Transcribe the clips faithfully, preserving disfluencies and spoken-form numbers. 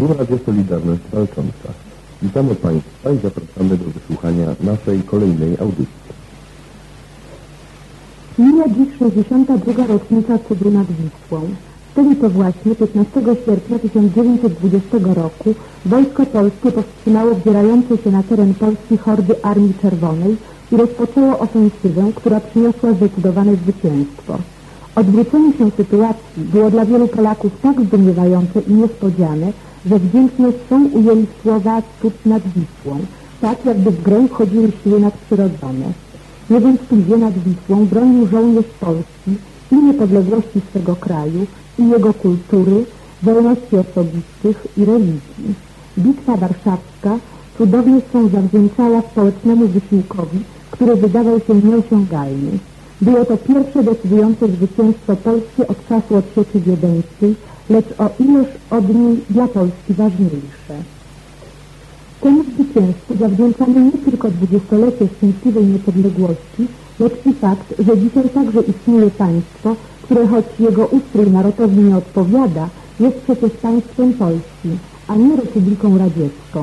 Tu Radio Solidarność Walcząca. Witamy Państwa i zapraszamy do wysłuchania naszej kolejnej audycji. Mija dziś sześćdziesiąta druga rocznica cudru nad Wisłą. Wtedy to właśnie piętnastego sierpnia tysiąc dziewięćset dwudziestego roku wojsko polskie powstrzymało wdzierające się na teren Polski hordy Armii Czerwonej i rozpoczęło ofensywę, która przyniosła zdecydowane zwycięstwo. Odwrócenie się sytuacji było dla wielu Polaków tak zdumiewające i niespodziane, że wdzięcznością ujęli słowa cud nad Wisłą, tak jakby w grę wchodziły siły nadprzyrodzone. Niewątpliwie nad Wisłą bronił żołnierz Polski i niepodległości swego kraju, i jego kultury, wolności osobistych i religii. Bitwa Warszawska cudownie swą zawdzięczała społecznemu wysiłkowi, który wydawał się nieosiągalny. Było to pierwsze decydujące zwycięstwo polskie od czasu odsieczy wiedeńskiej, lecz o ileż od niej dla Polski ważniejsze. Temu zwycięstwu zawdzięczamy nie tylko dwudziestolecie szczęśliwej niepodległości, lecz i fakt, że dzisiaj także istnieje państwo, które choć jego ustrój narodowi nie odpowiada, jest przecież państwem polskim, a nie Republiką Radziecką.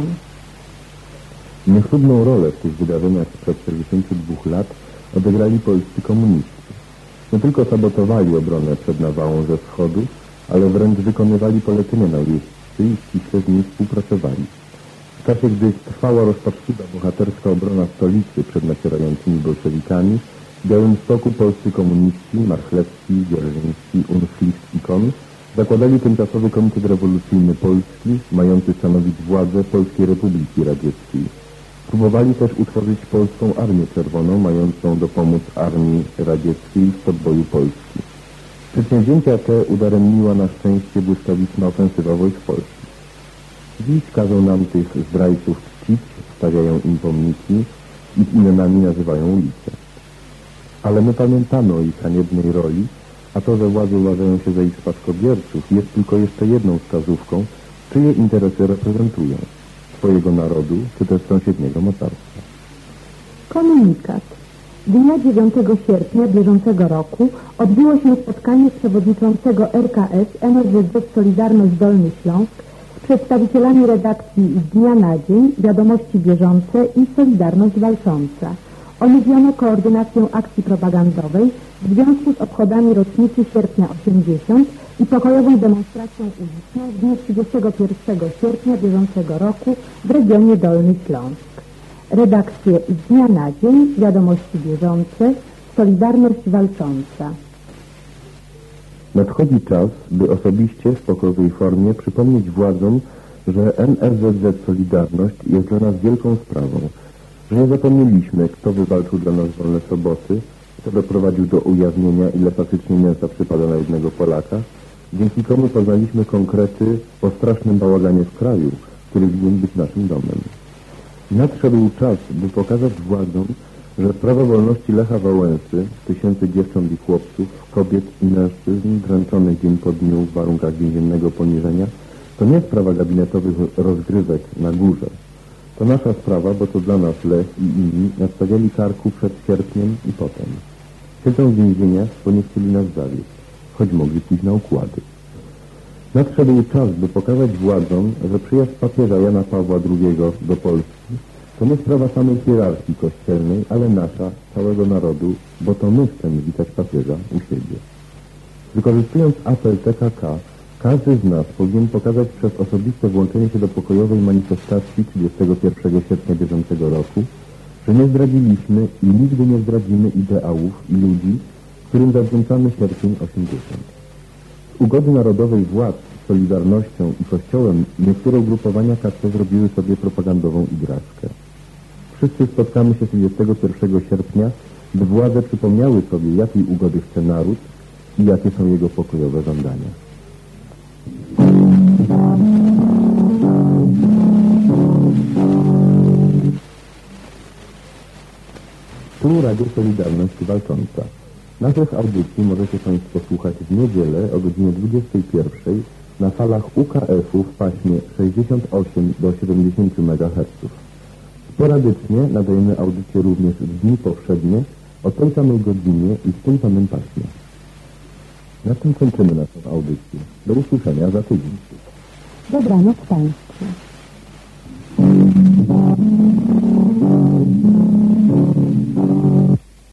Niechlubną rolę w tych wydarzeniach sprzed czterdziestu dwóch lat odegrali polscy komuniści. Nie tylko sabotowali obronę przed nawałą ze wschodu, ale wręcz wykonywali polecenia najeźdźcy i ściśle z nimi współpracowali. W czasie, gdy trwała rozpaczliwa bohaterska obrona stolicy przed nacierającymi bolszewikami, w Białymstoku polscy komuniści, Marchlewski, Dzierżyński, Unszlicht i Kon zakładali tymczasowy Komitet Rewolucyjny Polski, mający stanowić władzę Polskiej Republiki Radzieckiej. Próbowali też utworzyć Polską Armię Czerwoną, mającą dopomóc Armii Radzieckiej w podboju Polski. Przedsięwzięcia te udaremniła na szczęście błyskawiczna ofensywa wojsk polskich. Dziś każą nam tych zdrajców czcić, stawiają im pomniki, ich imionami nazywają ulice. Ale my pamiętamy o ich haniebnej roli, a to, że władze uważają się za ich spadkobierców, jest tylko jeszcze jedną wskazówką, czyje interesy reprezentują, swojego narodu, czy też sąsiedniego mocarstwa. Komunikat. Dnia dziewiątego sierpnia bieżącego roku odbyło się spotkanie przewodniczącego R K S N S Z Z Solidarność Dolny Śląsk z przedstawicielami redakcji z dnia na dzień, Wiadomości Bieżące i Solidarność Walcząca. Omówiono koordynację akcji propagandowej w związku z obchodami rocznicy sierpnia osiemdziesiąt i pokojową demonstracją uliczną w dniu trzydziestego pierwszego sierpnia bieżącego roku w regionie Dolny Śląsk. Redakcje z dnia na dzień, Wiadomości Bieżące, Solidarność Walcząca. Nadchodzi czas, by osobiście w pokojowej formie przypomnieć władzom, że N S Z Z Solidarność jest dla nas wielką sprawą, że nie zapomnieliśmy, kto wywalczył dla nas wolne soboty, kto doprowadził do ujawnienia, ile faktycznie mięsa przypada na jednego Polaka, dzięki komu poznaliśmy konkrety o strasznym bałaganie w kraju, który winien być naszym domem. Nadszedł czas, by pokazać władzom, że sprawa wolności Lecha Wałęsy, tysięcy dziewcząt i chłopców, kobiet i mężczyzn dręczonych dzień po dniu w warunkach więziennego poniżenia, to nie sprawa gabinetowych rozgrywek na górze. To nasza sprawa, bo to dla nas Lech i inni nastawiali karku przed sierpniem i potem. Siedzą w więzieniach, bo nie chcieli nas zawieść, choć mogli pójść na układy. Nadszedł czas, by pokazać władzom, że przyjazd papieża Jana Pawła drugiego do Polski to nie sprawa samej hierarchii kościelnej, ale nasza, całego narodu, bo to my chcemy witać papieża u siebie. Wykorzystując apel T K K, każdy z nas powinien pokazać przez osobiste włączenie się do pokojowej manifestacji trzydziestego pierwszego sierpnia bieżącego roku, że nie zdradziliśmy i nigdy nie zdradzimy ideałów i ludzi, którym zawdzięczamy sierpień osiemdziesiąt. Z ugody narodowej władz, Solidarnością i Kościołem niektóre ugrupowania K C zrobiły sobie propagandową igraszkę. Wszyscy spotkamy się trzydziestego pierwszego sierpnia, by władze przypomniały sobie, jakiej ugody chce naród i jakie są jego pokojowe żądania. Tu Radio Solidarność Walcząca. Naszych audycji możecie Państwo słuchać w niedzielę o godzinie dwudziestej pierwszej na falach U K F-u w paśmie sześćdziesiąt osiem do siedemdziesięciu megaherców. Sporadycznie nadajemy audycje również w dni powszednie o tej samej godzinie i w tym samym paśmie. Na tym kończymy naszą audycję. Do usłyszenia za tydzień. Dobranoc Państwu.